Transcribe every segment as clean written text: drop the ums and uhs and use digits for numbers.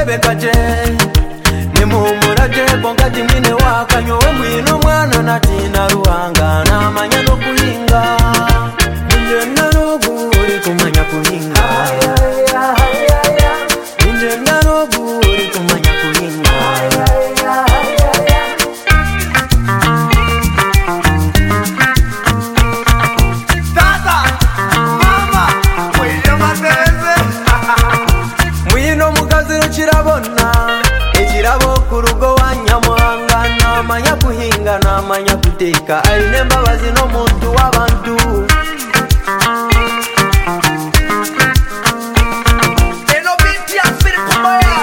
bekaje nimumuraje bongati mwine wakanyo we mwino mwana natina ruhanga namanya no kuhinga nje naroguri kumanya kuhinga nje naroguri kumanya kuhinga tata mama mwino mateze mwino mukazi ukirabona ekirabo ku rugo wa Nyamuhanga namanya kuhinga namanya kuteka aline mbabazi no muntu w'abantu eno binti ya siri kumaya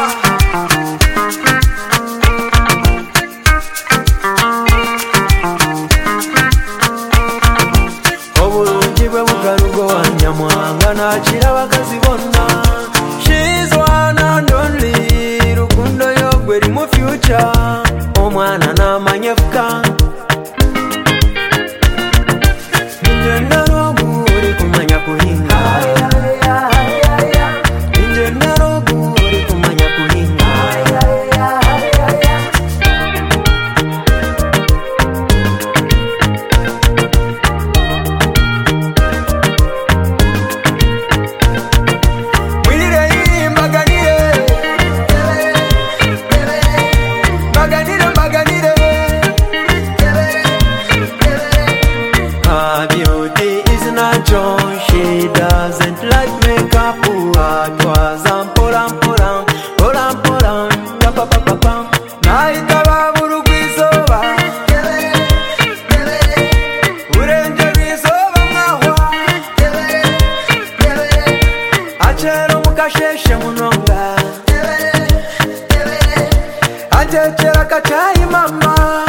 obulungi bwe bugarugo wa Nyamuhanga nakira bakazi bonna. She's one and only rukundo yogwe mu future omwana namanya fuka nje naroguri kumanya kuhinga nje naroguri kumanya kuhinga Her beauty is natural, she doesn't like makeup. What was poram, pam. Naikaba buru kwisoba, urenje kwisoba mahwa. Achero mukasheshe munonga, achechera kachai mama.